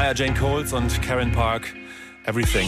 Mariah Jane Coles und Karen Park, Everything.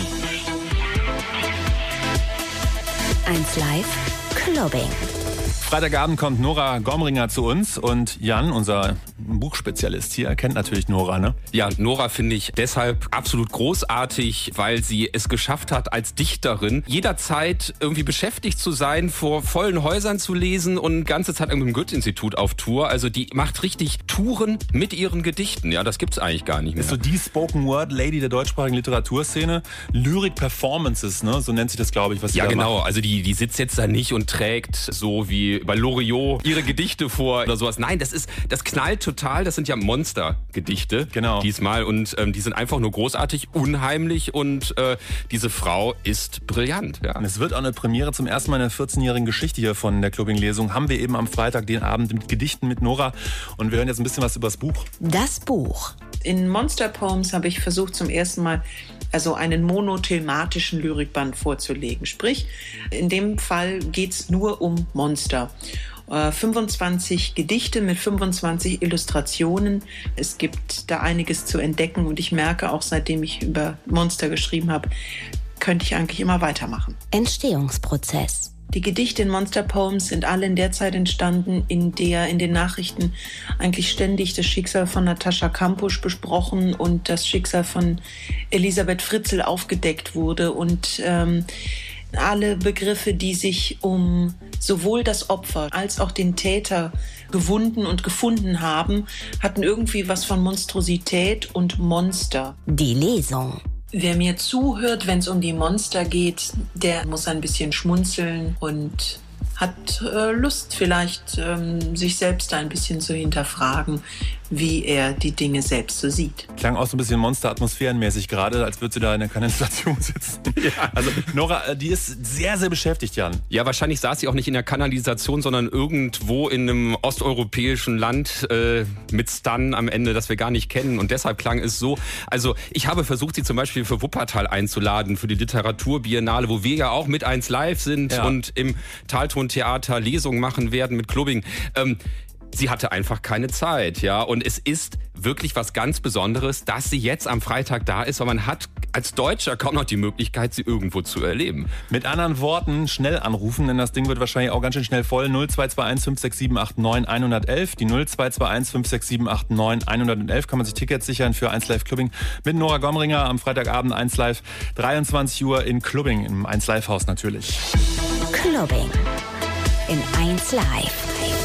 1 Live Clubbing. Freitagabend kommt Nora Gomringer zu uns und Jan, unser Buchspezialist hier, kennt natürlich Nora, ne? Ja, Nora finde ich deshalb absolut großartig, weil sie es geschafft hat, als Dichterin jederzeit irgendwie beschäftigt zu sein, vor vollen Häusern zu lesen und ganze Zeit irgendwie im Goethe-Institut auf Tour. Also die macht richtig Touren mit ihren Gedichten. Ja, das gibt's eigentlich gar nicht mehr. Ist so die Spoken-Word-Lady der deutschsprachigen Literaturszene. Lyrik-Performances, ne? So nennt sich das, glaube ich, was sie da genau. macht. Also die sitzt jetzt da nicht und trägt so wie bei Loriot ihre Gedichte vor oder sowas. Nein, das knallt total. Das sind ja Monstergedichte diesmal und die sind einfach nur großartig, unheimlich und diese Frau ist brillant. Ja. Und es wird auch eine Premiere zum ersten Mal in der 14-jährigen Geschichte hier von der Clubbing-Lesung. Haben wir eben am Freitag den Abend mit Gedichten mit Nora und wir hören jetzt ein bisschen was über das Buch. Das Buch. In Monster Poems habe ich versucht zum ersten Mal einen monothematischen Lyrikband vorzulegen. Sprich, in dem Fall geht es nur um Monster. 25 Gedichte mit 25 Illustrationen. Es gibt da einiges zu entdecken und ich merke auch, seitdem ich über Monster geschrieben habe, könnte ich eigentlich immer weitermachen. Entstehungsprozess. Die Gedichte in Monster Poems sind alle in der Zeit entstanden, in der in den Nachrichten eigentlich ständig das Schicksal von Natascha Kampusch besprochen und das Schicksal von Elisabeth Fritzl aufgedeckt wurde und alle Begriffe, die sich um sowohl das Opfer als auch den Täter gewunden und gefunden haben, hatten irgendwie was von Monstrosität und Monster. Die Lesung. Wer mir zuhört, wenn es um die Monster geht, der muss ein bisschen schmunzeln und hat Lust vielleicht, sich selbst ein bisschen zu hinterfragen, wie er die Dinge selbst so sieht. Klang auch so ein bisschen monsteratmosphärenmäßig gerade, als würde sie da in der Kanalisation sitzen. Ja. Also Nora, die ist sehr, sehr beschäftigt, Jan. Ja, wahrscheinlich saß sie auch nicht in der Kanalisation, sondern irgendwo in einem osteuropäischen Land mit Stun am Ende, das wir gar nicht kennen. Und deshalb klang es so. Also ich habe versucht, sie zum Beispiel für Wuppertal einzuladen, für die Literaturbiennale, wo wir ja auch mit 1 Live sind und im Talton-Theater Lesungen machen werden mit Clubbing. Sie hatte einfach keine Zeit, ja. Und es ist wirklich was ganz Besonderes, dass sie jetzt am Freitag da ist, weil man hat als Deutscher kaum noch die Möglichkeit, sie irgendwo zu erleben. Mit anderen Worten, schnell anrufen, denn das Ding wird wahrscheinlich auch ganz schön schnell voll. 0221 567 89 111. Die 0221 567 89 111 kann man sich Tickets sichern für 1 Live Clubbing mit Nora Gomringer am Freitagabend 1 Live, 23 Uhr in Clubbing, im 1 Live Haus natürlich. Clubbing in 1 Live.